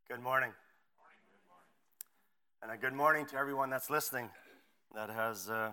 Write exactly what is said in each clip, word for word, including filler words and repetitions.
Good morning. And a good morning to everyone that's listening, that has uh,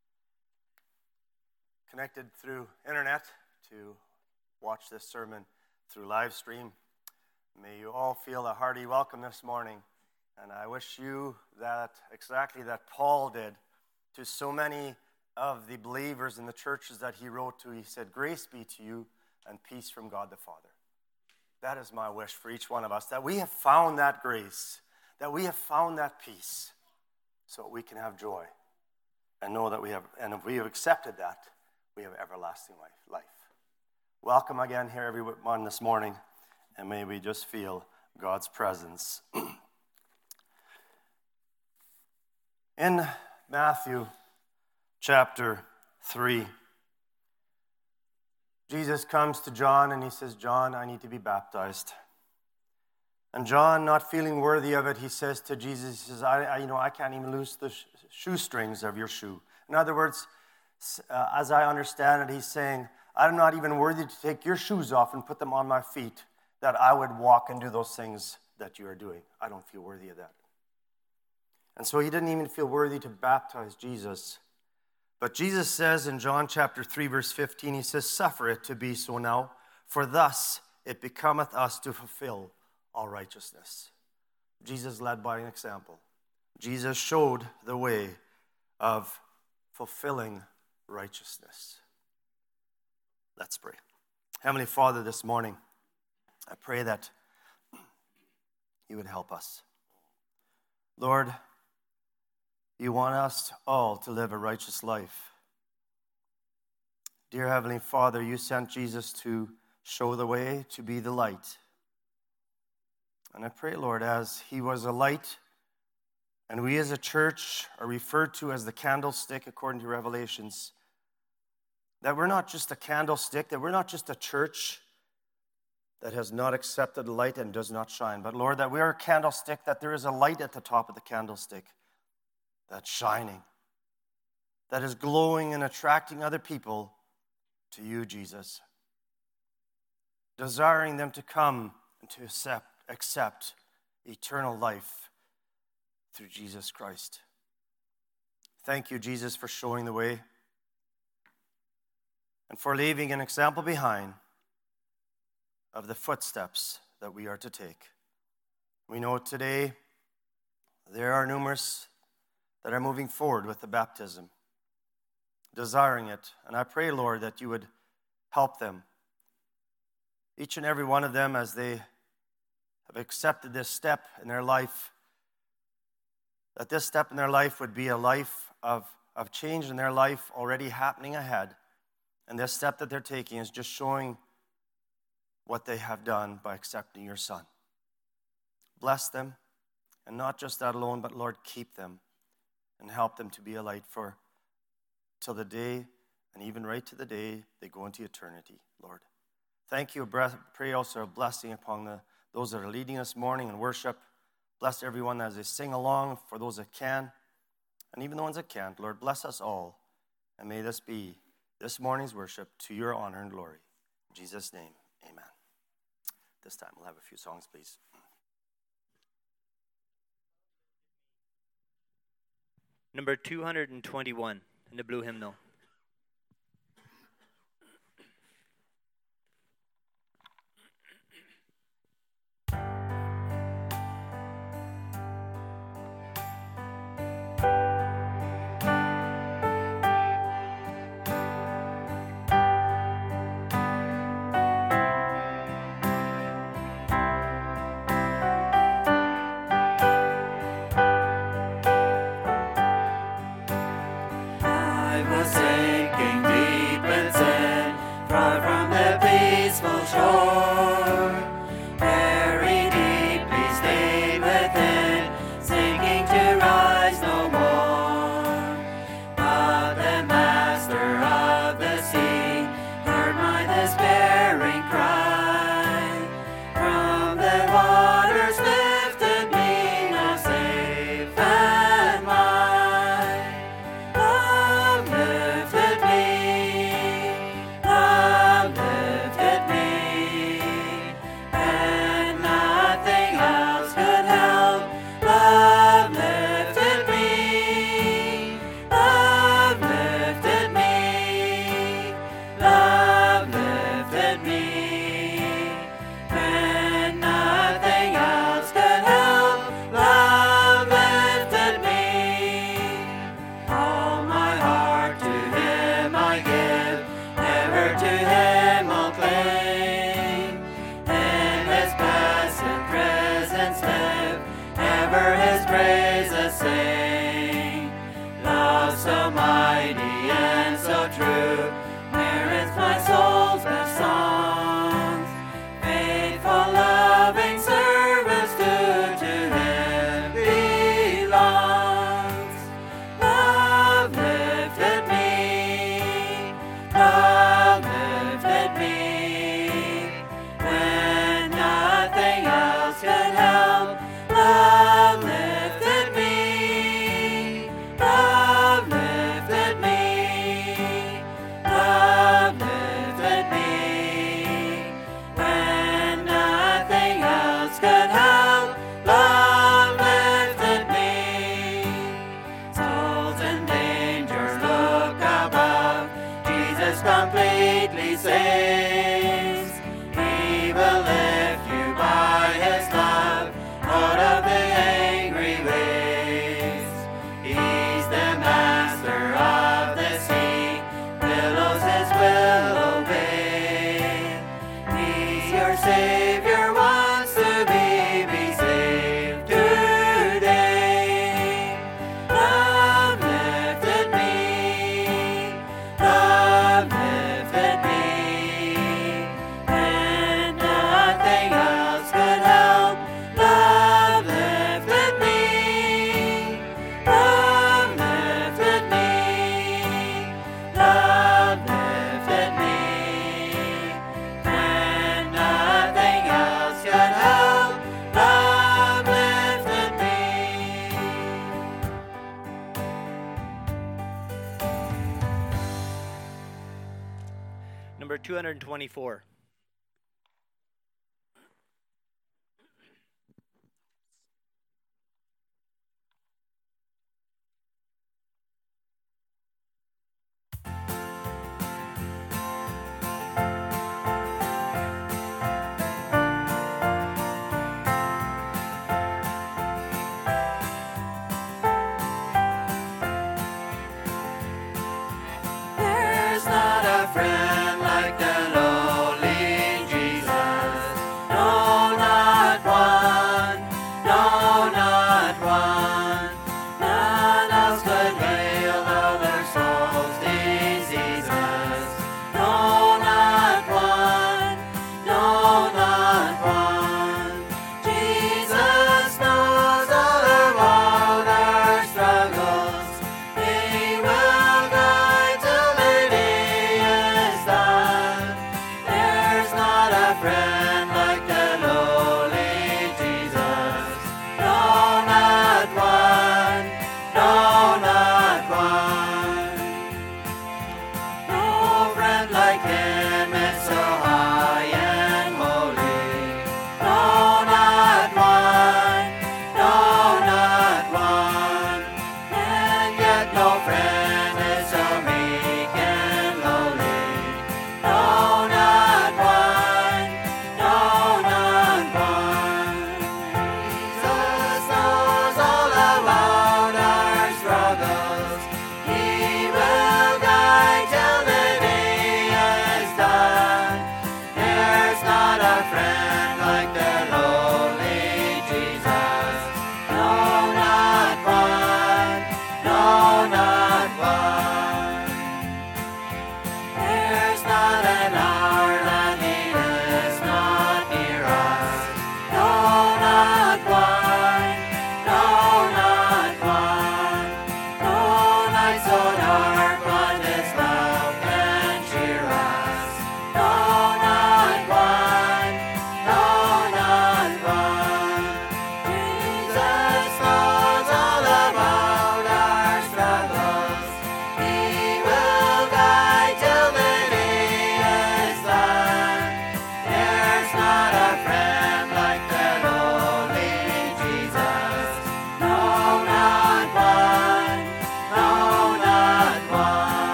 connected through internet to watch this sermon through live stream. May you all feel a hearty welcome this morning. And I wish you that exactly that Paul did to so many of the believers in the churches that he wrote to. He said, "Grace be to you and peace from God the Father." That is my wish for each one of us, that we have found that grace, that we have found that peace, so that we can have joy and know that we have, and if we have accepted that, we have everlasting life. life. Welcome again here, everyone, this morning, and may we just feel God's presence. In Matthew chapter three, Jesus comes to John and he says, "John, I need to be baptized." And John, not feeling worthy of it, he says to Jesus, he says, I, I you know, I can't even loose the sh- shoestrings of your shoe. In other words, uh, as I understand it, he's saying, I'm not even worthy to take your shoes off and put them on my feet, that I would walk and do those things that you are doing. I don't feel worthy of that. And so he didn't even feel worthy to baptize Jesus. But Jesus says in John chapter three, verse fifteen, he says, "Suffer it to be so now, for thus it becometh us to fulfill all righteousness." Jesus led by an example. Jesus showed the way of fulfilling righteousness. Let's pray. Heavenly Father, this morning, I pray that you would help us. Lord, you want us all to live a righteous life. Dear Heavenly Father, you sent Jesus to show the way, to be the light. And I pray, Lord, as he was a light, and we as a church are referred to as the candlestick according to Revelations, that we're not just a candlestick, that we're not just a church that has not accepted the light and does not shine, but Lord, that we are a candlestick, that there is a light at the top of the candlestick that's shining, that is glowing and attracting other people to you, Jesus, desiring them to come and to accept, accept eternal life through Jesus Christ. Thank you, Jesus, for showing the way and for leaving an example behind of the footsteps that we are to take. We know today there are numerous that are moving forward with the baptism, desiring it. And I pray, Lord, that you would help them, each and every one of them, as they have accepted this step in their life, that this step in their life would be a life of, of change in their life already happening ahead. And this step that they're taking is just showing what they have done by accepting your Son. Bless them, and not just that alone, but Lord, keep them and help them to be a light for till the day, and even right to the day they go into eternity, Lord. Thank you. Pray also a blessing upon the, those that are leading us morning in worship. Bless everyone as they sing along, for those that can, and even the ones that can't. Lord, bless us all, and may this be this morning's worship to your honor and glory. In Jesus' name, amen. This time we'll have a few songs, please. Number two hundred twenty-one in the blue hymnal. I was else could help. Love lifted me. Souls in dangers look above. Jesus completely saves. He will lift you by his love out of the angry waves. He's the master of the sea. Billows his will obey. He's your Savior, wants to be, be saved today. Love lifted me. Love lifted me. And nothing else could help. Love lifted me. Love lifted me. Love lifted me. And nothing else could help. Love lifted me. Number two hundred twenty-four. There's not a friend like the lowly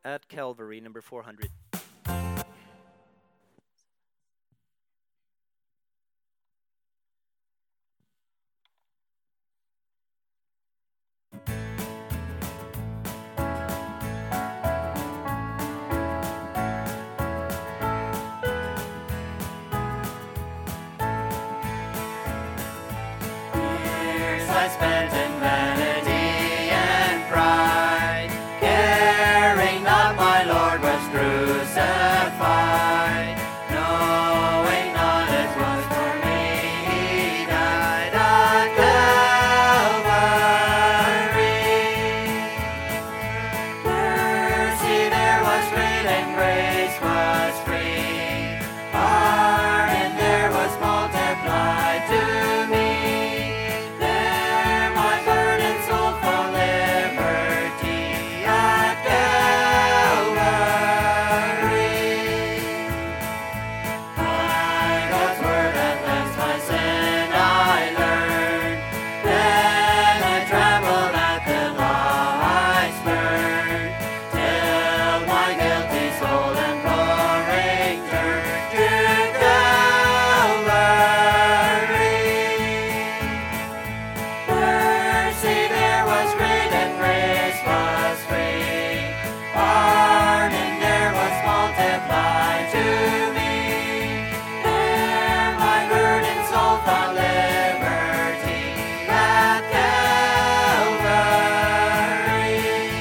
at Calvary, number four hundred. Years I spent in vanity and pride, caring not my Lord was crucified, knowing not it was for me He died at Calvary. Mercy there was great and grace was free, pardon there was multiplied to me. There my burden sold for liberty at Calvary. By God's word at last my sin I learned. Then I trembled at the law I spurned, till my guilty soul imploring turned to Calvary. Mercy there was great and grace was free, pardon there was multiplied to me. There my burden soul found liberty at Calvary.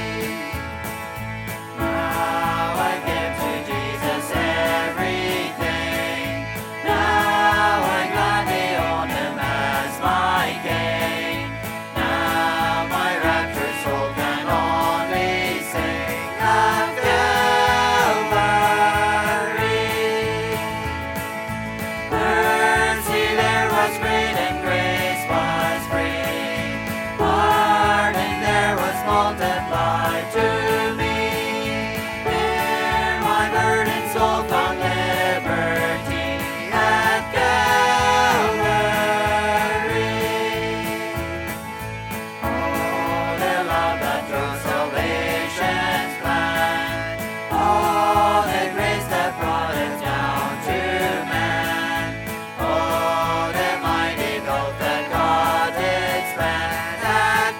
Now I give to Jesus everything. Now I gladly own Him as my gain. Now my raptured soul can only sing of Calvary. Mercy there was great and grace was free, pardon there was multiplied to me. There my burden soul found liberty at Calvary. Oh, the love that drew salvation's plan. Oh, the grace that brought it down to man. Oh, the mighty gulf that God did span at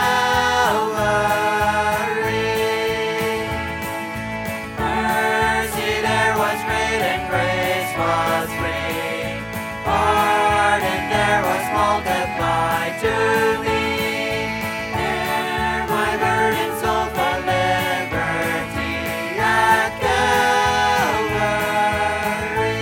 Calvary. Mercy there was great and grace was free, pardon there was multiplied to me. There my burden sold for liberty at Calvary.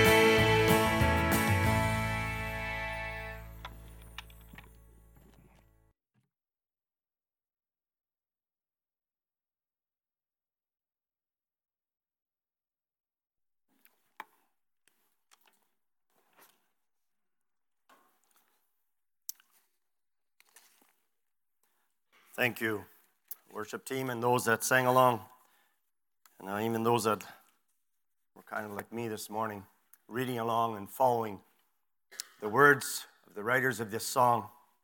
Thank you, worship team, and those that sang along, and uh, even those that were kind of like me this morning, reading along and following the words of the writers of this song.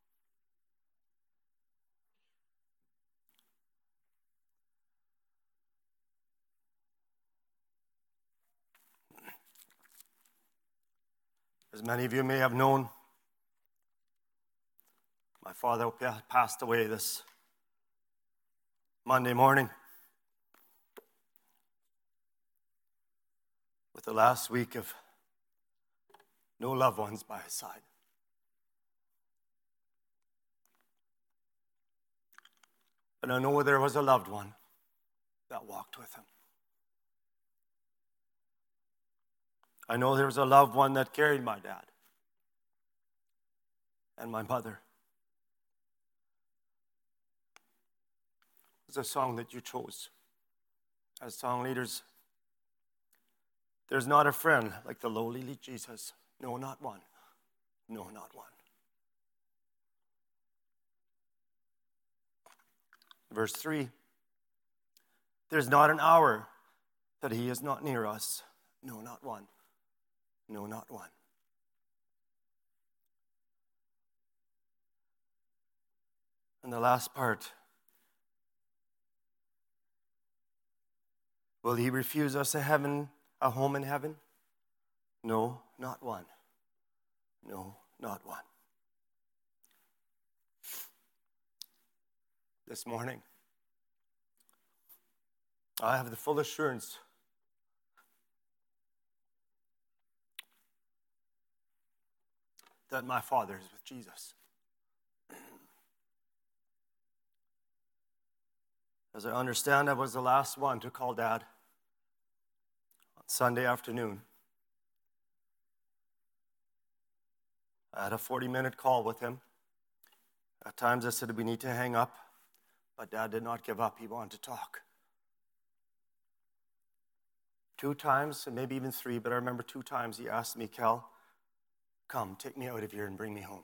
As many of you may have known, my father pa- passed away this Monday morning, with the last week of no loved ones by his side. But I know there was a loved one that walked with him. I know there was a loved one that carried my dad and my mother. It's a song that you chose as song leaders. There's not a friend like the lowly Jesus. No, not one. No, not one. Verse three. There's not an hour that he is not near us. No, not one. No, not one. And the last part. Will he refuse us a heaven, a home in heaven? No, not one. No, not one. This morning, I have the full assurance that my Father is with Jesus. As I understand, I was the last one to call Dad on Sunday afternoon. I had a forty-minute call with him. At times I said, we need to hang up, but Dad did not give up. He wanted to talk. Two times, and maybe even three, but I remember two times he asked me, Cal, come, take me out of here and bring me home.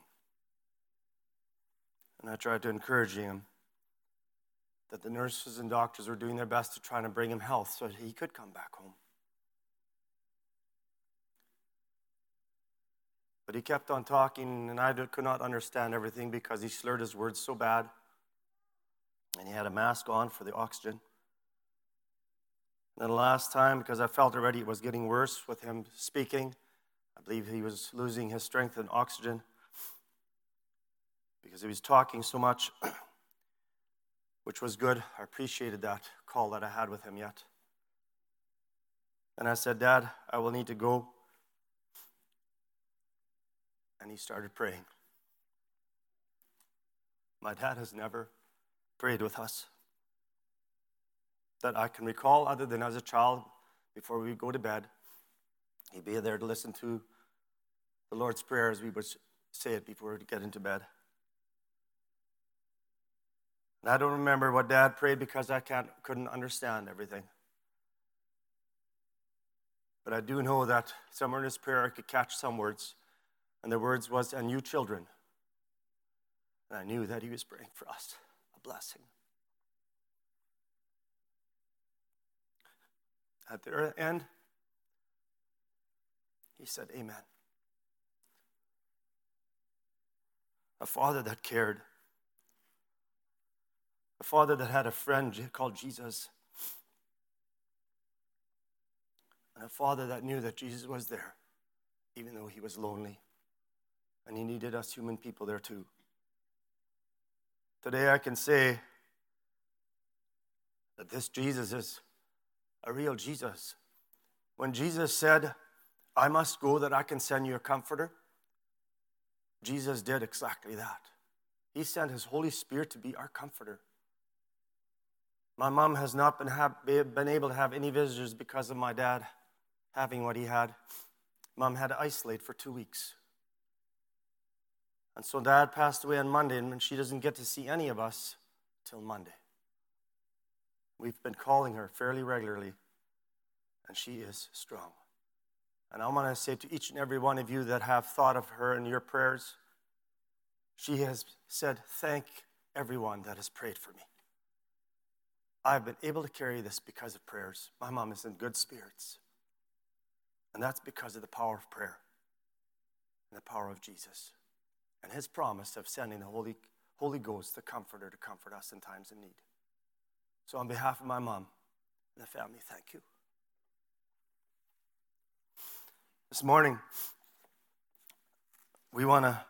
And I tried to encourage him that the nurses and doctors were doing their best to try to bring him health so that he could come back home. But he kept on talking, and I could not understand everything because he slurred his words so bad. And he had a mask on for the oxygen. And then the last time, because I felt already it was getting worse with him speaking, I believe he was losing his strength and oxygen because he was talking so much, which was good. I appreciated that call that I had with him yet. And I said, Dad, I will need to go. And he started praying. My dad has never prayed with us that I can recall, other than as a child, before we go to bed, he'd be there to listen to the Lord's Prayer as we would say it before we get into bed. And I don't remember what Dad prayed because I can't, couldn't understand everything. But I do know that somewhere in his prayer I could catch some words. And the words was, and you children. And I knew that he was praying for us, a blessing. At the end, he said, amen. A father that cared. A father that had a friend called Jesus. And a father that knew that Jesus was there, even though he was lonely. And he needed us human people there too. Today I can say that this Jesus is a real Jesus. When Jesus said, I must go that I can send you a comforter, Jesus did exactly that. He sent his Holy Spirit to be our comforter. My mom has not been, ha- been able to have any visitors because of my dad having what he had. Mom had to isolate for two weeks. And so Dad passed away on Monday, and she doesn't get to see any of us till Monday. We've been calling her fairly regularly, and she is strong. And I want to say to each and every one of you that have thought of her in your prayers, she has said, thank everyone that has prayed for me. I've been able to carry this because of prayers. My mom is in good spirits. And that's because of the power of prayer and the power of Jesus and his promise of sending the Holy, Holy Ghost, the Comforter, to comfort us in times of need. So on behalf of my mom and the family, thank you. This morning, we want to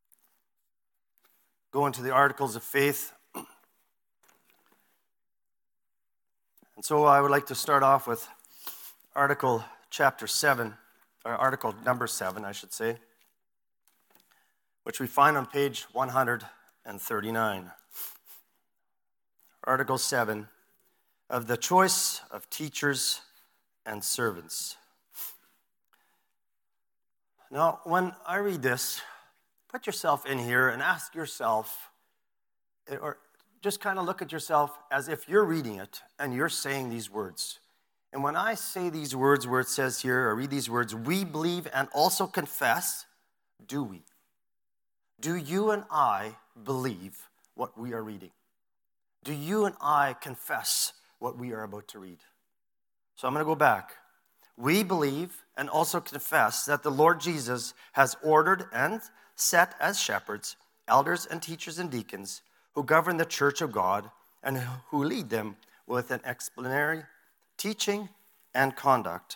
go into the articles of faith. And so I would like to start off with article chapter seven, or article number seven, I should say, which we find on page one hundred thirty-nine. Article seven, of the choice of teachers and servants. Now, when I read this, put yourself in here and ask yourself, or just kind of look at yourself as if you're reading it and you're saying these words. And when I say these words where it says here, or read these words, we believe and also confess, do we? Do you and I believe what we are reading? Do you and I confess what we are about to read? So I'm going to go back. We believe and also confess that the Lord Jesus has ordered and set as shepherds, elders and teachers and deacons who govern the church of God and who lead them with an explanatory teaching and conduct.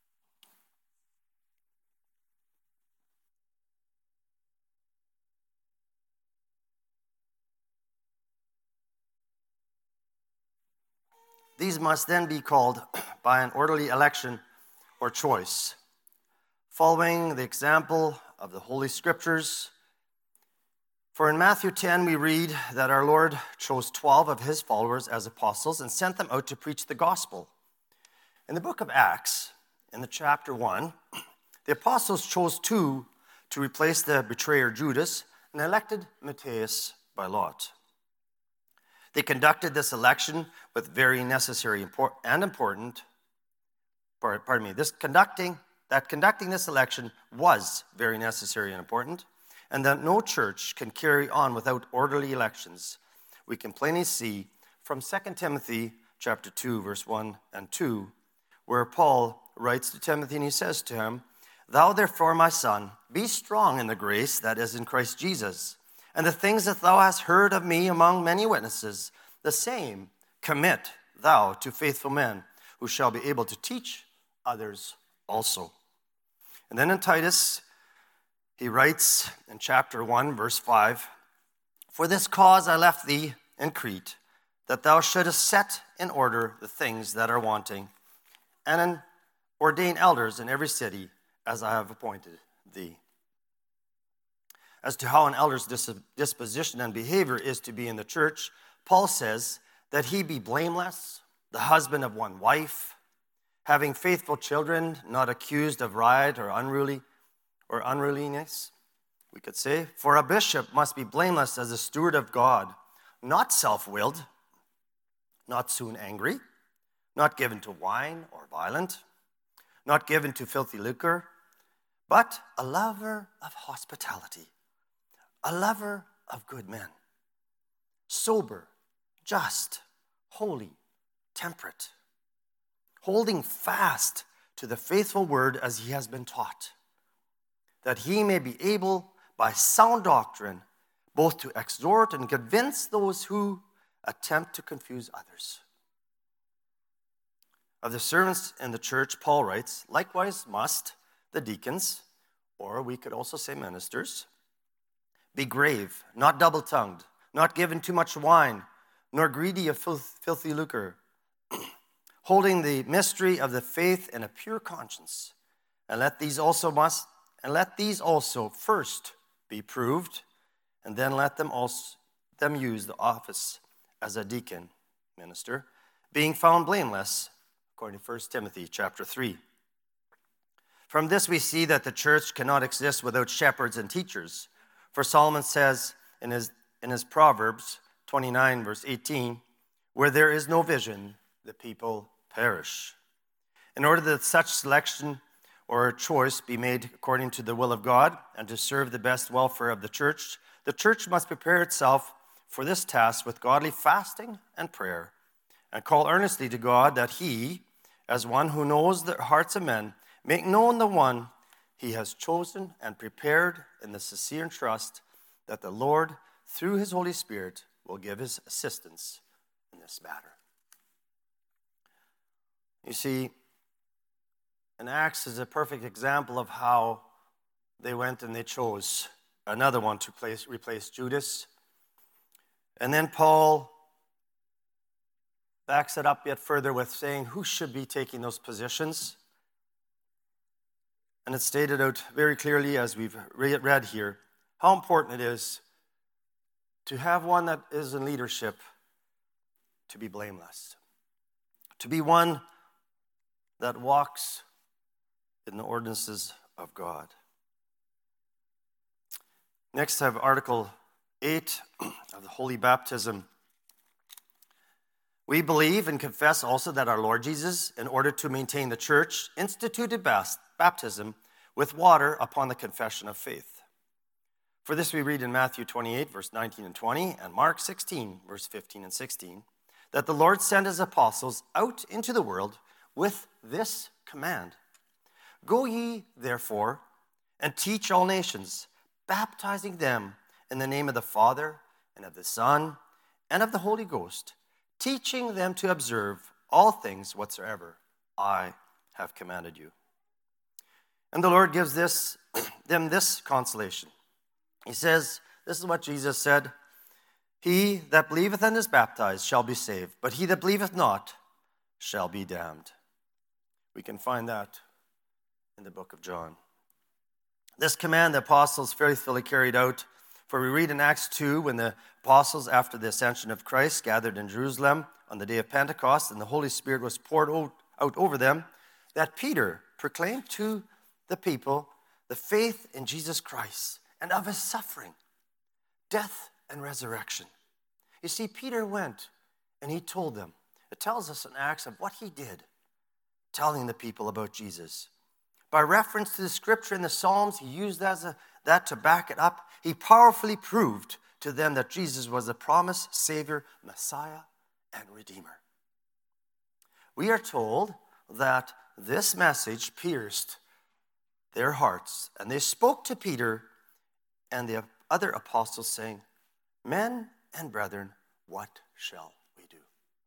These must then be called by an orderly election or choice, following the example of the Holy Scriptures. For in Matthew ten, we read that our Lord chose twelve of his followers as apostles and sent them out to preach the gospel. In the book of Acts, in the chapter one, the apostles chose two to replace the betrayer Judas and elected Matthias by lot. They conducted this election with very necessary and important, pardon me, this conducting, that conducting this election was very necessary and important, and that no church can carry on without orderly elections. We can plainly see from Second Timothy chapter two, verse one and two, where Paul writes to Timothy and he says to him, "Thou therefore, my son, be strong in the grace that is in Christ Jesus. And the things that thou hast heard of me among many witnesses, the same commit thou to faithful men who shall be able to teach others also." And then in Titus, he writes in chapter one, verse five, "For this cause I left thee in Crete, that thou shouldest set in order the things that are wanting, and ordain elders in every city as I have appointed thee." As to how an elder's disposition and behavior is to be in the church, Paul says that he be blameless, the husband of one wife, having faithful children, not accused of riot or unruly or unruliness, we could say. For a bishop must be blameless as a steward of God, not self-willed, not soon angry, not given to wine or violent, not given to filthy lucre, but a lover of hospitality, a lover of good men, sober, just, holy, temperate, holding fast to the faithful word as he has been taught, that he may be able by sound doctrine both to exhort and convince those who attempt to confuse others. Of the servants in the church, Paul writes, "Likewise must the deacons," or we could also say ministers, "be grave, not double-tongued, not given too much wine, nor greedy of filth, filthy lucre, holding the mystery of the faith in a pure conscience. And let these also must, and let these also first be proved, and then let them also them use the office as a deacon minister, being found blameless," according to First Timothy chapter three. From this we see that the church cannot exist without shepherds and teachers. For Solomon says in his, in his Proverbs twenty-nine, verse eighteen, "Where there is no vision, the people perish." In order that such selection or choice be made according to the will of God and to serve the best welfare of the church, the church must prepare itself for this task with godly fasting and prayer, and call earnestly to God that he, as one who knows the hearts of men, make known the one he has chosen and prepared in the sincere trust that the Lord, through his Holy Spirit, will give his assistance in this matter. You see, in Acts is a perfect example of how they went and they chose another one to place, replace Judas. And then Paul backs it up yet further with saying who should be taking those positions. And it's stated out very clearly, as we've read here, how important it is to have one that is in leadership to be blameless, to be one that walks in the ordinances of God. Next, I have Article eight of the Holy Baptism. We believe and confess also that our Lord Jesus, in order to maintain the church, instituted baptism with water upon the confession of faith. For this we read in Matthew twenty-eight, verse nineteen and twenty, and Mark sixteen, verse fifteen and sixteen, that the Lord sent his apostles out into the world with this command: "Go ye, therefore, and teach all nations, baptizing them in the name of the Father, and of the Son, and of the Holy Ghost, teaching them to observe all things whatsoever I have commanded you. And the Lord gives this them this consolation. He says, this is what Jesus said, he that believeth and is baptized shall be saved, but he that believeth not shall be damned. We can find that in the book of John. This command the apostles faithfully carried out, for we read in Acts two, when the apostles, after the ascension of Christ, gathered in Jerusalem on the day of Pentecost, and the Holy Spirit was poured out over them, that Peter proclaimed to the people the faith in Jesus Christ and of his suffering, death, and resurrection. You see, Peter went and he told them. It tells us in Acts of what he did, telling the people about Jesus. By reference to the scripture in the Psalms, he used that, as a, that to back it up. He powerfully proved to them that Jesus was the promised Savior, Messiah, and Redeemer. We are told that this message pierced their hearts, and they spoke to Peter and the other apostles, saying, men and brethren, what shall we do?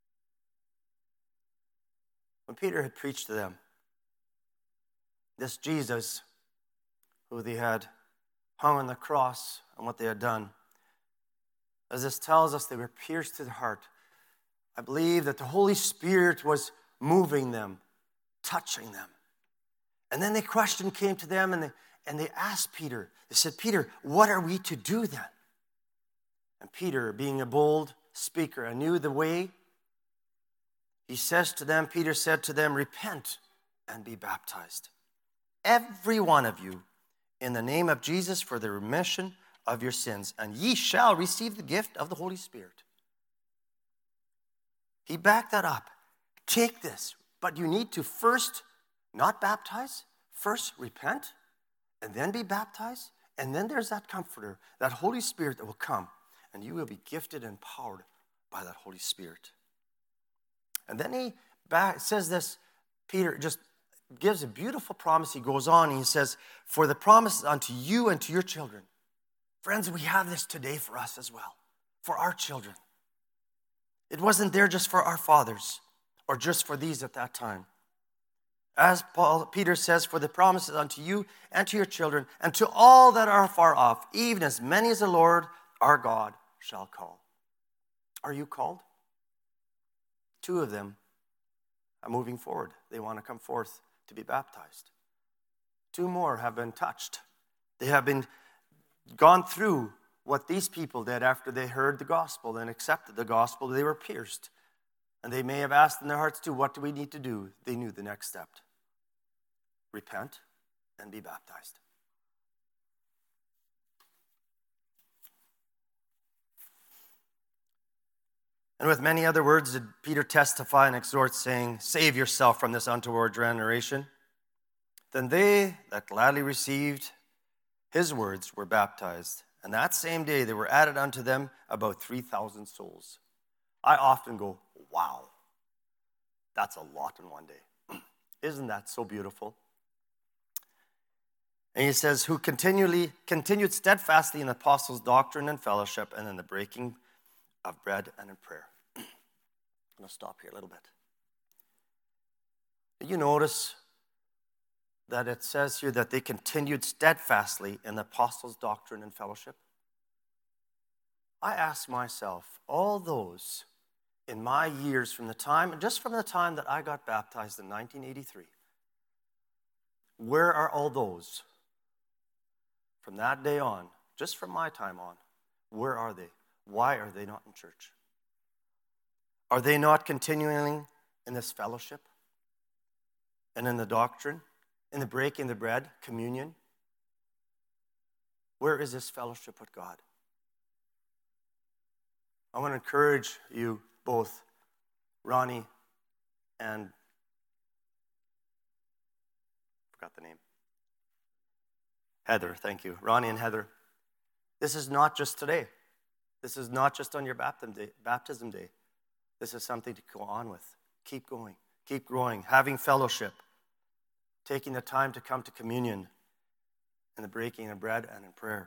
When Peter had preached to them, this Jesus, who they had hung on the cross and what they had done, as this tells us, they were pierced to the heart. I believe that the Holy Spirit was moving them, touching them. And then the question came to them, and they, and they asked Peter, they said, Peter, what are we to do then? And Peter, being a bold speaker and knew the way, he says to them, Peter said to them, repent and be baptized, every one of you, in the name of Jesus, for the remission of your sins, and ye shall receive the gift of the Holy Spirit. He backed that up. Take this, but you need to first not baptize, first repent, and then be baptized, and then there's that comforter, that Holy Spirit that will come, and you will be gifted and empowered by that Holy Spirit. And then he back, says this, Peter just gives a beautiful promise. He goes on and he says, for the promise unto you and to your children. Friends, we have this today for us as well, for our children. It wasn't there just for our fathers or just for these at that time. As Paul, Peter says, for the promises unto you and to your children and to all that are far off, even as many as the Lord our God shall call. Are you called? Two of them are moving forward. They want to come forth to be baptized. Two more have been touched. They have been gone through what these people did after they heard the gospel and accepted the gospel. They were pierced. And they may have asked in their hearts too, what do we need to do? They knew the next step. Repent and be baptized. And with many other words did Peter testify and exhort, saying, save yourself from this untoward generation. Then they that gladly received his words were baptized. And that same day there were added unto them about three thousand souls. I often go, wow, that's a lot in one day. Isn't that so beautiful? And he says, who continually continued steadfastly in the apostles' doctrine and fellowship, and in the breaking of bread and in prayer. I'm going to stop here a little bit. Did you notice that it says here that they continued steadfastly in the apostles' doctrine and fellowship? I ask myself, all those in my years from the time, just from the time that I got baptized in nineteen eighty-three, where are all those from that day on, just from my time on? Where are they? Why are they not in church? Are they not continuing in this fellowship and in the doctrine, in the breaking of the bread, communion? Where is this fellowship with God? I want to encourage you both, Ronnie and, forgot the name, Heather, thank you. Ronnie and Heather. This is not just today. This is not just on your baptism day. Baptism day. This is something to go on with. Keep going. Keep growing. Having fellowship. Taking the time to come to communion and the breaking of bread and in prayer.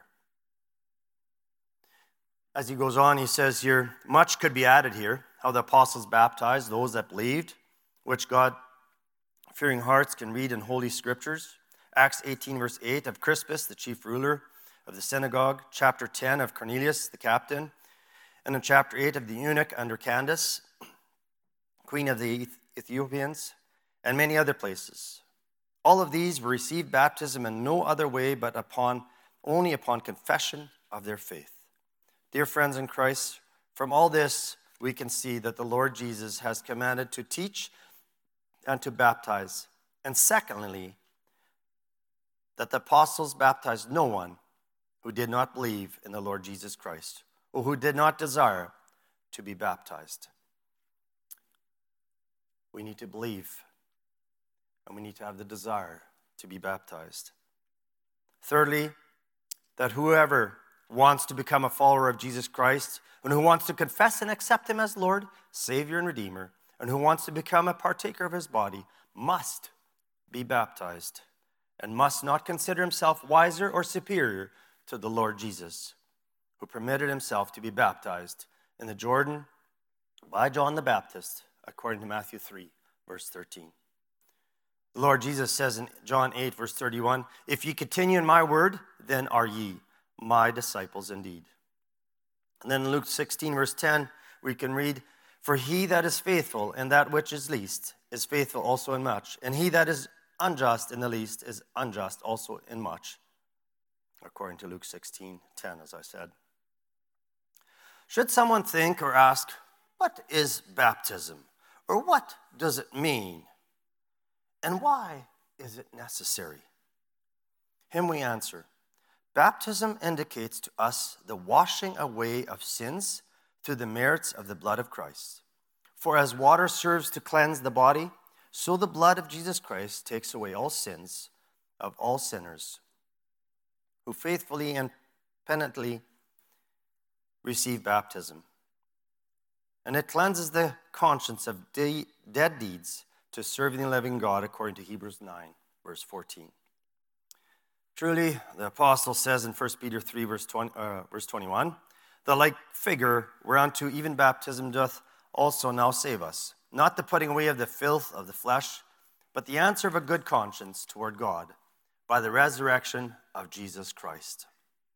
As he goes on, he says here, much could be added here. How the apostles baptized those that believed which God-fearing hearts can read in Holy Scriptures. Acts eighteen, verse eight, of Crispus, the chief ruler of the synagogue. Chapter ten of Cornelius, the captain. And in chapter eight of the eunuch under Candace, queen of the Ethiopians, and many other places. All of these were received baptism in no other way but upon only upon confession of their faith. Dear friends in Christ, from all this we can see that the Lord Jesus has commanded to teach and to baptize. And secondly, that the apostles baptized no one who did not believe in the Lord Jesus Christ, or who did not desire to be baptized. We need to believe, and we need to have the desire to be baptized. Thirdly, that whoever wants to become a follower of Jesus Christ, and who wants to confess and accept him as Lord, Savior, and Redeemer, and who wants to become a partaker of his body, must be baptized, and must not consider himself wiser or superior to the Lord Jesus, who permitted himself to be baptized in the Jordan by John the Baptist, according to Matthew three, verse thirteen. The Lord Jesus says in John eight, verse thirty-one, if ye continue in my word, then are ye my disciples indeed. And then in Luke sixteen, verse ten, we can read, for he that is faithful in that which is least is faithful also in much, and he that is unjust in the least is unjust also in much, according to Luke sixteen, ten, as I said. Should someone think or ask, what is baptism? Or what does it mean? And why is it necessary? Him we answer, baptism indicates to us the washing away of sins through the merits of the blood of Christ. For as water serves to cleanse the body, so the blood of Jesus Christ takes away all sins of all sinners who faithfully and penitently receive baptism. And it cleanses the conscience of de- dead deeds to serve the living God, according to Hebrews nine, verse fourteen. Truly, the apostle says in First Peter three, verse, twenty, uh, verse twenty-one, the like figure whereunto even baptism doth also now save us, not the putting away of the filth of the flesh, but the answer of a good conscience toward God by the resurrection of Jesus Christ.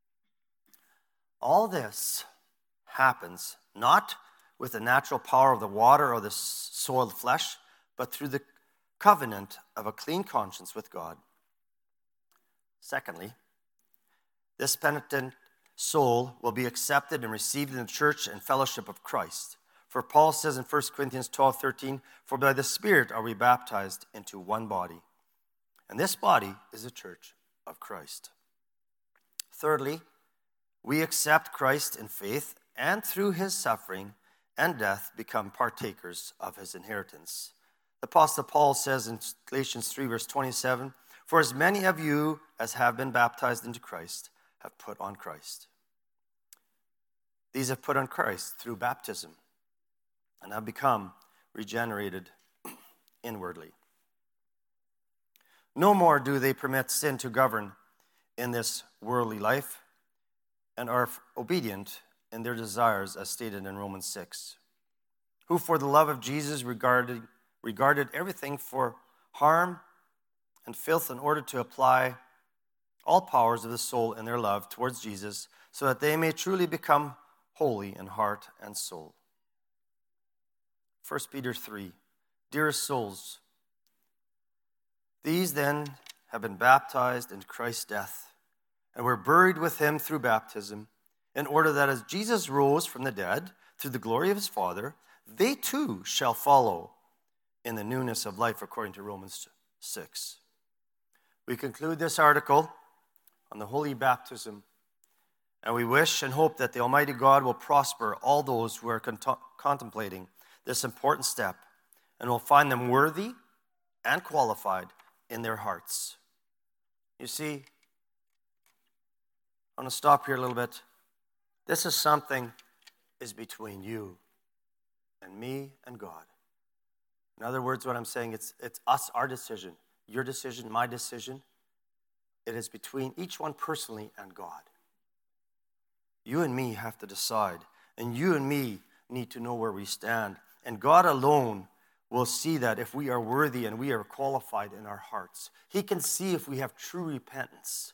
All this happens not with the natural power of the water or the soiled flesh, but through the covenant of a clean conscience with God. Secondly, this penitent soul will be accepted and received in the church and fellowship of Christ. For Paul says in First Corinthians twelve, thirteen, for by the Spirit are we baptized into one body. And this body is the church of Christ. Thirdly, we accept Christ in faith, and through his suffering and death become partakers of his inheritance. The Apostle Paul says in Galatians three, verse twenty-seven, for as many of you as have been baptized into Christ have put on Christ. These have put on Christ through baptism and have become regenerated inwardly. No more do they permit sin to govern in this worldly life and are obedient in their desires, as stated in Romans six, who for the love of Jesus regarded, regarded everything for harm and filth in order to apply all powers of the soul in their love towards Jesus, so that they may truly become holy in heart and soul. First Peter three, dearest souls, these then have been baptized into Christ's death, and were buried with him through baptism, in order that as Jesus rose from the dead through the glory of his Father, they too shall follow in the newness of life, according to Romans six. We conclude this article on the holy baptism, and we wish and hope that the Almighty God will prosper all those who are cont- contemplating this important step, and will find them worthy and qualified in their hearts. You see, I'm going to stop here a little bit. This is something is between you and me and God. In other words, what I'm saying, it's it's us, our decision, your decision, my decision. It is between each one personally and God. You and me have to decide, and you and me need to know where we stand. And God alone will see that if we are worthy and we are qualified in our hearts. He can see if we have true repentance.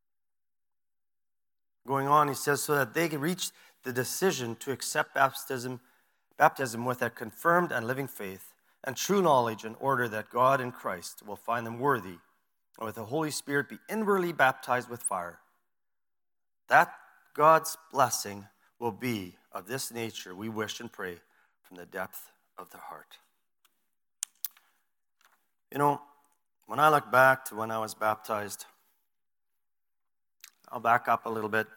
Going on, he says, so that they can reach the decision to accept baptism, baptism with a confirmed and living faith and true knowledge, in order that God in Christ will find them worthy, and with the Holy Spirit be inwardly baptized with fire. That God's blessing will be of this nature, we wish and pray from the depth of the heart. You know, when I look back to when I was baptized, I'll back up a little bit.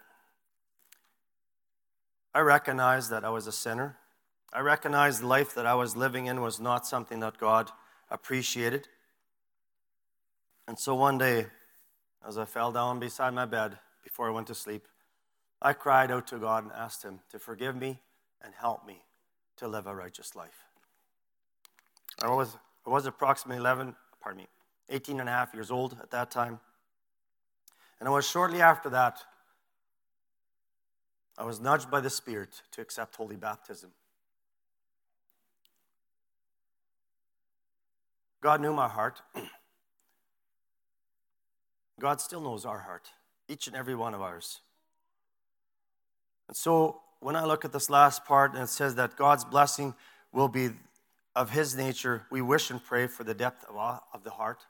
I recognized that I was a sinner. I recognized the life that I was living in was not something that God appreciated. And so one day, as I fell down beside my bed before I went to sleep, I cried out to God and asked him to forgive me and help me to live a righteous life. I was, I was approximately eleven, pardon me, eighteen and a half years old at that time. And it was shortly after that, I was nudged by the Spirit to accept holy baptism. God knew my heart. God still knows our heart, each and every one of ours. And so when I look at this last part and it says that God's blessing will be of his nature, we wish and pray for the depth of, of the heart.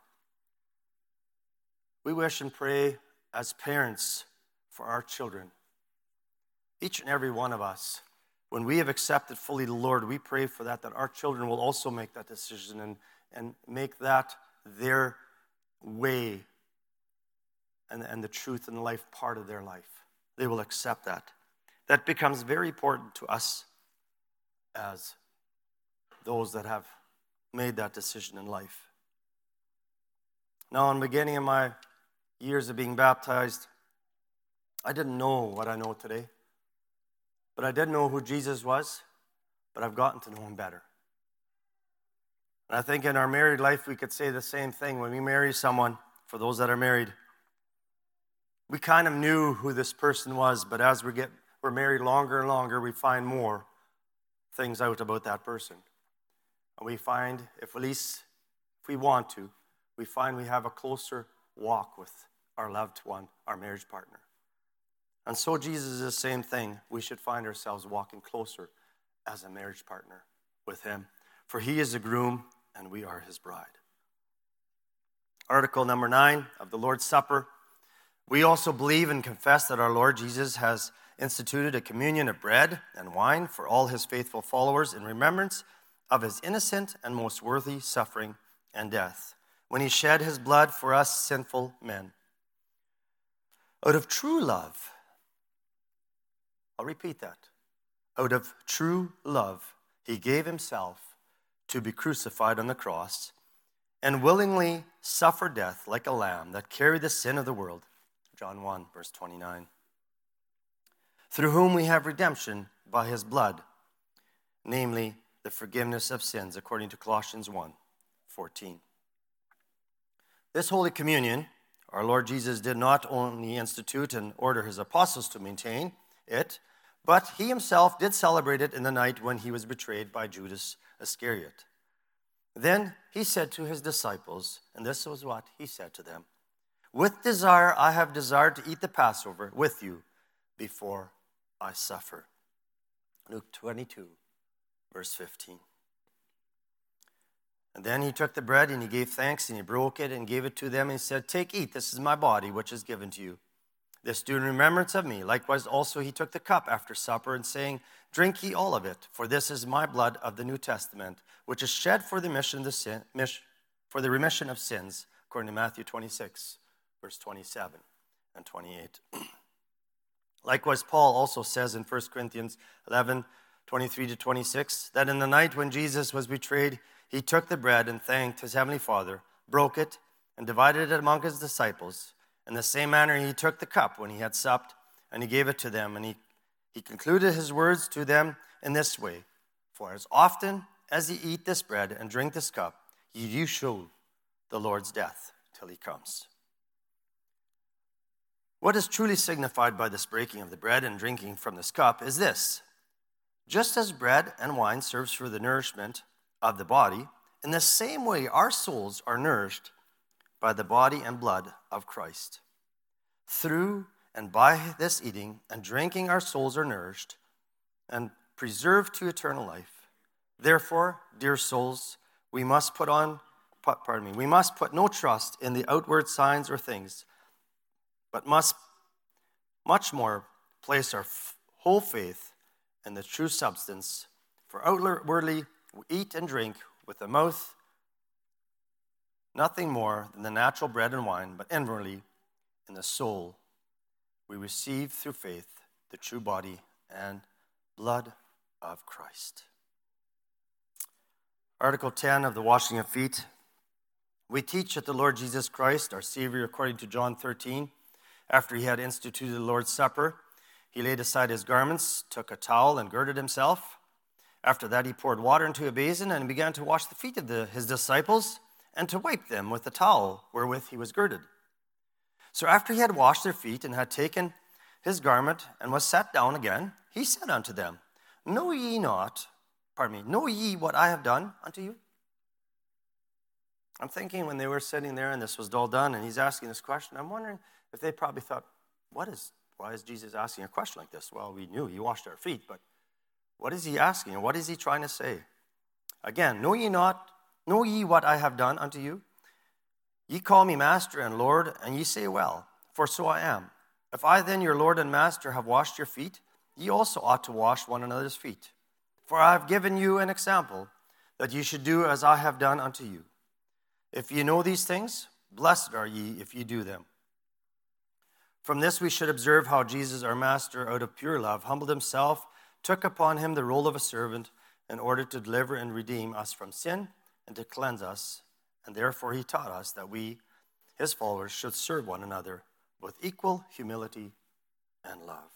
We wish and pray as parents for our children. Each and every one of us, when we have accepted fully the Lord, we pray for that, that our children will also make that decision and, and make that their way and, and the truth and life part of their life. They will accept that. That becomes very important to us as those that have made that decision in life. Now, in the beginning of my years of being baptized, I didn't know what I know today. But I did know who Jesus was, but I've gotten to know him better. And I think in our married life, we could say the same thing. When we marry someone, for those that are married, we kind of knew who this person was, but as we get we're married longer and longer, we find more things out about that person. And we find, if at least if we want to, we find we have a closer walk with our loved one, our marriage partner. And so Jesus is the same thing. We should find ourselves walking closer as a marriage partner with him. For he is the groom and we are his bride. Article number nine of the Lord's Supper. We also believe and confess that our Lord Jesus has instituted a communion of bread and wine for all his faithful followers in remembrance of his innocent and most worthy suffering and death, when he shed his blood for us sinful men. Out of true love, I'll repeat that. Out of true love, he gave himself to be crucified on the cross and willingly suffered death like a lamb that carried the sin of the world. John one, verse twenty-nine. Through whom we have redemption by his blood, namely the forgiveness of sins, according to Colossians one, fourteen. This Holy Communion, our Lord Jesus did not only institute and order his apostles to maintain it, but he himself did celebrate it in the night when he was betrayed by Judas Iscariot. Then he said to his disciples, and this was what he said to them, "With desire I have desired to eat the Passover with you before I suffer." Luke twenty-two, verse fifteen. And then he took the bread and he gave thanks and he broke it and gave it to them and he said, "Take, eat, this is my body which is given to you. This do in remembrance of me." Likewise also he took the cup after supper and saying, "Drink ye all of it, for this is my blood of the New Testament, which is shed for the remission of, the sin, for the remission of sins," according to Matthew twenty-six, verse twenty-seven and twenty-eight. Likewise, Paul also says in First Corinthians eleven, twenty-three to twenty-six, that in the night when Jesus was betrayed, he took the bread and thanked his heavenly Father, broke it, and divided it among his disciples. In the same manner, he took the cup when he had supped, and he gave it to them. And he, he concluded his words to them in this way: "For as often as ye eat this bread and drink this cup, ye do show the Lord's death till he comes." What is truly signified by this breaking of the bread and drinking from this cup is this: just as bread and wine serves for the nourishment of the body, in the same way our souls are nourished by the body and blood of Christ. Through and by this eating and drinking our souls are nourished and preserved to eternal life. Therefore, dear souls, we must put on, pardon me, we must put no trust in the outward signs or things, but must much more place our f- whole faith in the true substance. For outwardly we eat and drink with the mouth nothing more than the natural bread and wine, but inwardly in the soul we receive through faith the true body and blood of Christ. Article ten of the washing of feet. We teach that the Lord Jesus Christ, our Savior, according to John thirteen, after he had instituted the Lord's Supper, he laid aside his garments, took a towel, and girded himself. After that, he poured water into a basin and began to wash the feet of the, his disciples and to wipe them with the towel wherewith he was girded. So after he had washed their feet and had taken his garment and was sat down again, he said unto them, Know ye not, pardon me, know ye what I have done unto you? I'm thinking when they were sitting there and this was all done and he's asking this question, I'm wondering if they probably thought, what is, why is Jesus asking a question like this? Well, we knew he washed our feet, but what is he asking and what is he trying to say? Again, know ye not, know ye what I have done unto you? Ye call me Master and Lord, and ye say, Well, for so I am. If I then, your Lord and Master, have washed your feet, ye also ought to wash one another's feet. For I have given you an example, that ye should do as I have done unto you. If ye know these things, blessed are ye if ye do them. From this we should observe how Jesus, our Master, out of pure love, humbled himself, took upon him the role of a servant, in order to deliver and redeem us from sin and to cleanse us. And therefore he taught us that we, his followers, should serve one another with equal humility and love.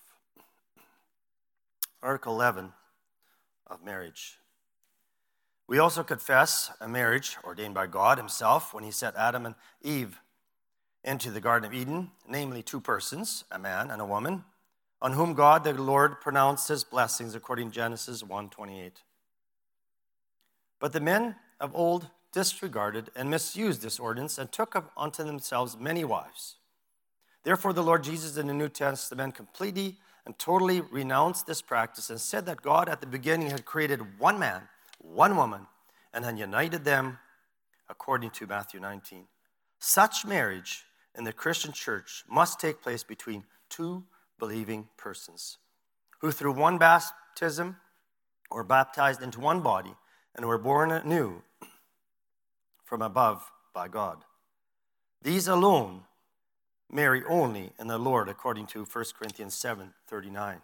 Article eleven of marriage. We also confess a marriage ordained by God himself when he set Adam and Eve into the Garden of Eden, namely two persons, a man and a woman, on whom God the Lord pronounced his blessings according to Genesis one twenty-eight. But the men of old disregarded and misused this ordinance and took unto themselves many wives. Therefore the Lord Jesus in the New Testament completely and totally renounced this practice and said that God at the beginning had created one man, one woman, and had united them according to Matthew nineteen. Such marriage in the Christian church must take place between two believing persons who through one baptism were baptized into one body and were born anew from above by God. These alone marry only in the Lord according to First Corinthians seven thirty-nine.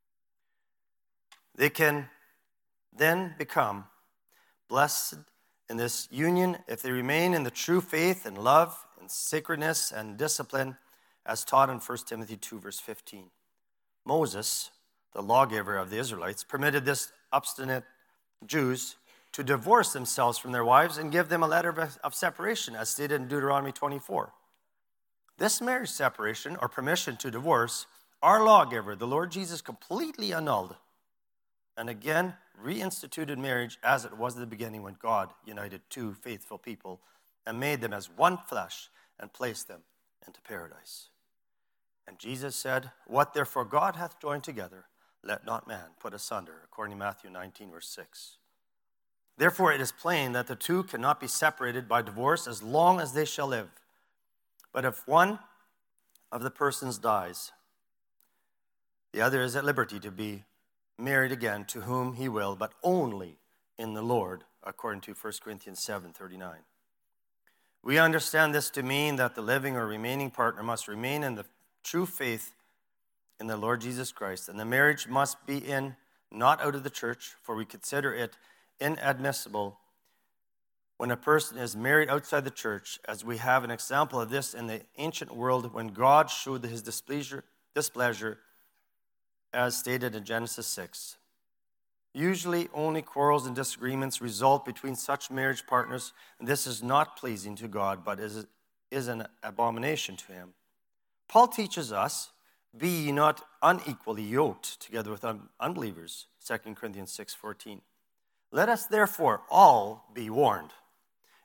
They can then become blessed in this union if they remain in the true faith and love and sacredness and discipline as taught in First Timothy two verse fifteen. Moses, the lawgiver of the Israelites, permitted this obstinate Jews to divorce themselves from their wives and give them a letter of, of separation, as stated in Deuteronomy twenty-four. This marriage separation, or permission to divorce, our lawgiver, the Lord Jesus, completely annulled and again reinstituted marriage as it was at the beginning when God united two faithful people and made them as one flesh and placed them into paradise. And Jesus said, What therefore God hath joined together, let not man put asunder, according to Matthew nineteen verse six. Therefore, it is plain that the two cannot be separated by divorce as long as they shall live. But if one of the persons dies, the other is at liberty to be married again to whom he will, but only in the Lord, according to First Corinthians seven thirty-nine. We understand this to mean that the living or remaining partner must remain in the true faith in the Lord Jesus Christ, and the marriage must be in, not out of the church, for we consider it inadmissible when a person is married outside the church, as we have an example of this in the ancient world when God showed his displeasure, displeasure as stated in Genesis six. Usually only quarrels and disagreements result between such marriage partners, and this is not pleasing to God, but is, is an abomination to him. Paul teaches us, be ye not unequally yoked together with unbelievers, Second Corinthians six fourteen. Let us therefore all be warned.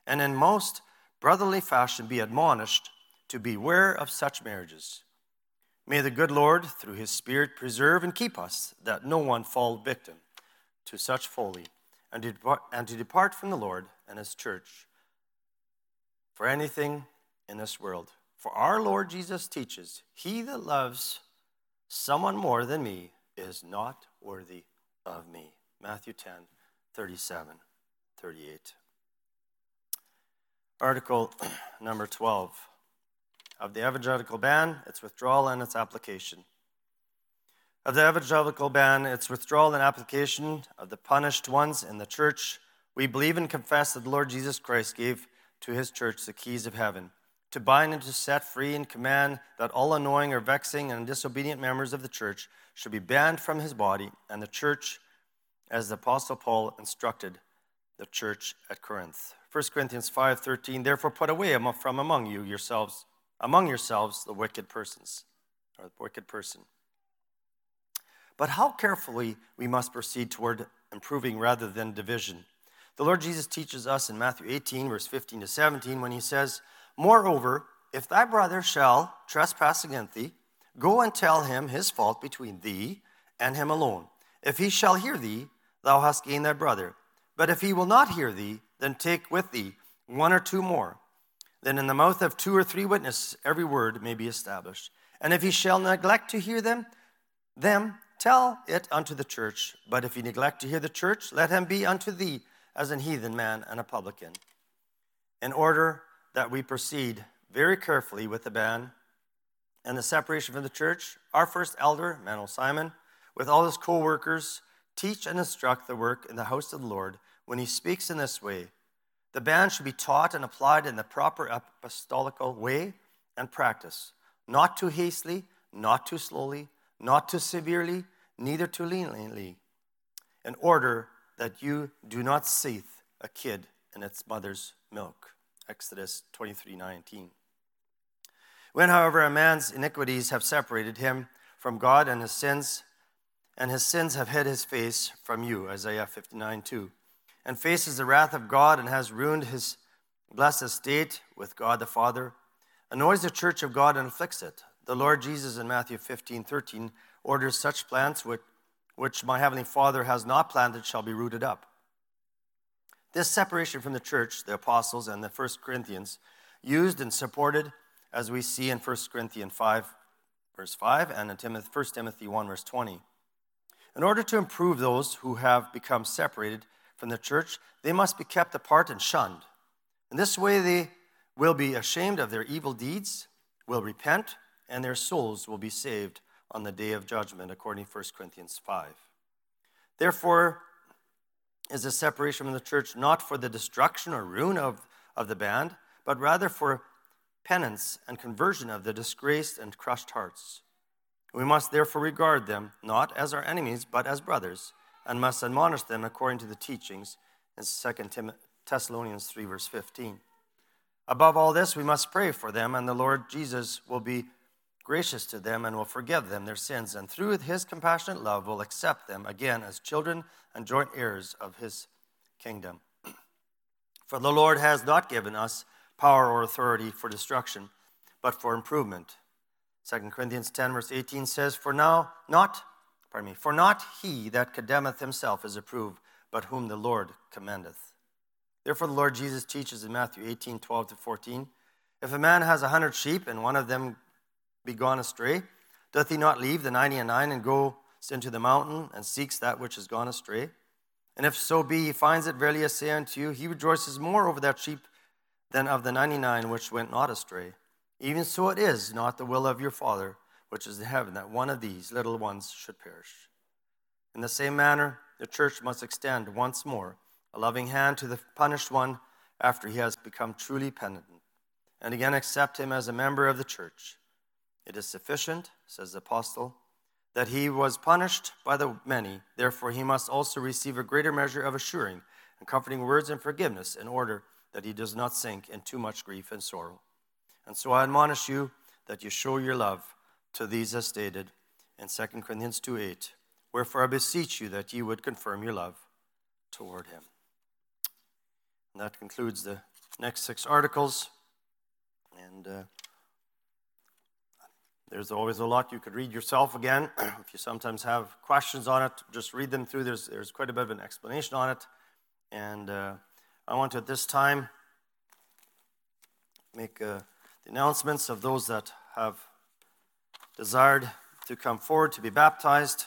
and in most brotherly fashion be admonished to beware of such marriages. May the good Lord, through his Spirit, preserve and keep us, that no one fall victim to such folly, and to depart, and to depart from the Lord and his church for anything in this world. For our Lord Jesus teaches, he that loves someone more than me is not worthy of me. Matthew ten, thirty-seven, thirty-eight. Article number twelve of the Evangelical Ban, its withdrawal and its application. Of the Evangelical Ban, its withdrawal and application of the punished ones in the church, we believe and confess that the Lord Jesus Christ gave to his church the keys of heaven, to bind and to set free, and command that all annoying or vexing and disobedient members of the church should be banned from his body and the church, as the Apostle Paul instructed the church at Corinth. First Corinthians five thirteen, therefore put away from among you yourselves, among yourselves the wicked persons, or the wicked person. But how carefully we must proceed toward improving rather than division. The Lord Jesus teaches us in Matthew eighteen, verse fifteen to seventeen, when he says, moreover, if thy brother shall trespass against thee, go and tell him his fault between thee and him alone. If he shall hear thee, thou hast gained thy brother. But if he will not hear thee, then take with thee one or two more. Then in the mouth of two or three witnesses every word may be established. And if he shall neglect to hear them, them tell it unto the church. But if he neglect to hear the church, let him be unto thee as an heathen man and a publican. In order that we proceed very carefully with the ban and the separation from the church, our first elder, Manuel Simon, with all his co-workers, teach and instruct the work in the house of the Lord when he speaks in this way. The ban should be taught and applied in the proper apostolical way and practice, not too hastily, not too slowly, not too severely, neither too leniently, in order that you do not seethe a kid in its mother's milk. Exodus twenty-three nineteen. When, however, a man's iniquities have separated him from God and his sins, and his sins have hid his face from you, Isaiah fifty-nine two, and faces the wrath of God and has ruined his blessed estate with God the Father, annoys the church of God and afflicts it. The Lord Jesus in Matthew fifteen thirteen orders such plants which, which my heavenly Father has not planted shall be rooted up. This separation from the church, the apostles and the First Corinthians used and supported, as we see in First Corinthians five, verse five, and in First Timothy one, verse twenty. In order to improve those who have become separated from the church, they must be kept apart and shunned. In this way, they will be ashamed of their evil deeds, will repent, and their souls will be saved on the day of judgment, according to First Corinthians five. Therefore, is the separation from the church not for the destruction or ruin of, of the band, but rather for penance and conversion of the disgraced and crushed hearts. We must therefore regard them not as our enemies, but as brothers, and must admonish them according to the teachings in Second Thessalonians three, verse fifteen. Above all this, we must pray for them, and the Lord Jesus will be gracious to them and will forgive them their sins, and through his compassionate love will accept them again as children and joint heirs of his kingdom. For the Lord has not given us power or authority for destruction, but for improvement. Second Corinthians ten, verse eighteen says, For now, not, pardon me, for not he that condemneth himself is approved, but whom the Lord commendeth. Therefore the Lord Jesus teaches in Matthew eighteen, twelve to fourteen, If a man has a hundred sheep, and one of them be gone astray, doth he not leave the ninety and nine and go into the mountain and seeks that which is gone astray? And if so be he finds it, verily I say unto you, he rejoices more over that sheep than of the ninety-nine which went not astray. Even so it is not the will of your Father which is in heaven that one of these little ones should perish. In the same manner, the church must extend once more a loving hand to the punished one after he has become truly penitent, and again accept him as a member of the church. It is sufficient, says the apostle, that he was punished by the many, therefore he must also receive a greater measure of assuring and comforting words and forgiveness in order that he does not sink in too much grief and sorrow. And so I admonish you that you show your love to these as stated in Second Corinthians two eight. Wherefore I beseech you that ye would confirm your love toward him. And that concludes the next six articles. And uh, there's always a lot you could read yourself again. If you sometimes have questions on it, just read them through. There's, there's quite a bit of an explanation on it. And uh, I want to, at this time, make uh, the announcements of those that have desired to come forward to be baptized.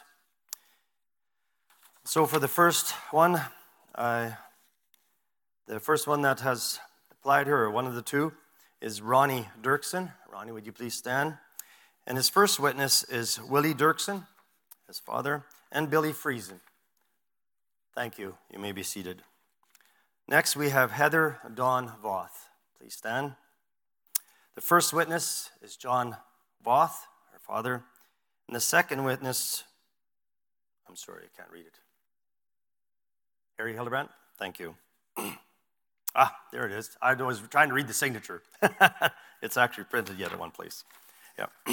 So for the first one, I, the first one that has applied here, or one of the two, is Ronnie Dirksen. Ronnie, would you please stand? And his first witness is Willie Dirksen, his father, and Billy Friesen. Thank you. You may be seated. Next, we have Heather Dawn Voth. Please stand. The first witness is John Voth, her father. And the second witness, I'm sorry, I can't read it. Harry Hildebrandt? Thank you. Ah, there it is. I was trying to read the signature. It's actually printed yet at one place. Yeah.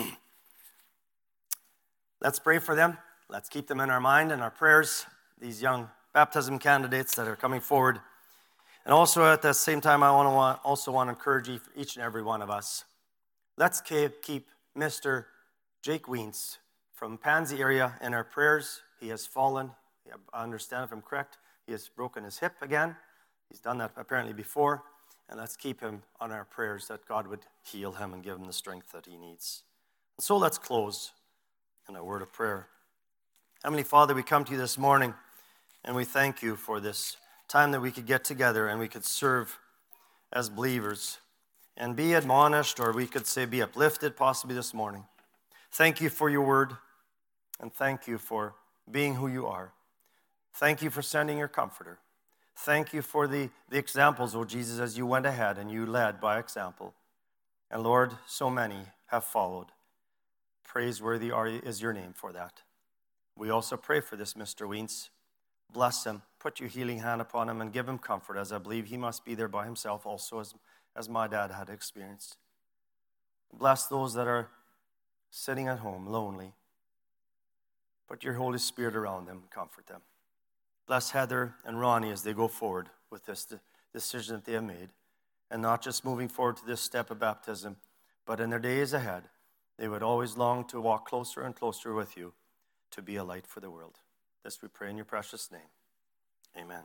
Let's pray for them. Let's keep them in our mind and our prayers, these young baptism candidates that are coming forward. And also at the same time, I want to want, also want to encourage each and every one of us. Let's keep Mister Jake Wiens from Pansy area in our prayers. He has fallen. I understand if I'm correct. He has broken his hip again. He's done that apparently before. And let's keep him on our prayers that God would heal him and give him the strength that he needs. And so let's close in a word of prayer. Heavenly Father, we come to you this morning and we thank you for this time that we could get together and we could serve as believers and be admonished, or we could say be uplifted possibly this morning. Thank you for your word, and thank you for being who you are. Thank you for sending your comforter. Thank you for the, the examples, oh Jesus, as you went ahead and you led by example. And Lord, so many have followed. Praiseworthy are, is your name for that. We also pray for this Mister Wiens. Bless him. Put your healing hand upon him and give him comfort, as I believe he must be there by himself also, as, as my dad had experienced. Bless those that are sitting at home lonely. Put your Holy Spirit around them and comfort them. Bless Heather and Ronnie as they go forward with this decision that they have made, and not just moving forward to this step of baptism, but in their days ahead, they would always long to walk closer and closer with you, to be a light for the world. This we pray in your precious name. Amen.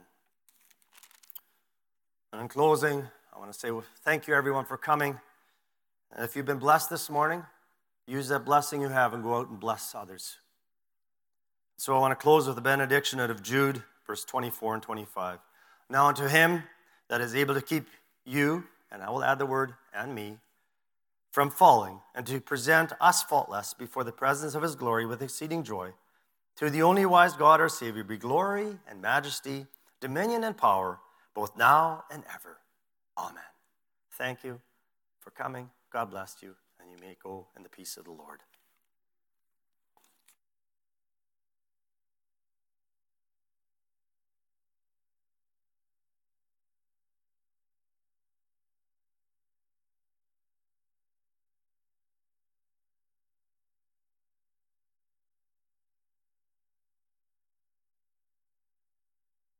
And in closing, I want to say thank you everyone for coming. And if you've been blessed this morning, use that blessing you have and go out and bless others. So I want to close with a benediction out of Jude, verse twenty-four and twenty-five. Now unto him that is able to keep you, and I will add the word, and me, from falling, and to present us faultless before the presence of his glory with exceeding joy, to the only wise God our Savior be glory and majesty, dominion and power, both now and ever. Amen. Thank you for coming. God bless you, and you may go in the peace of the Lord.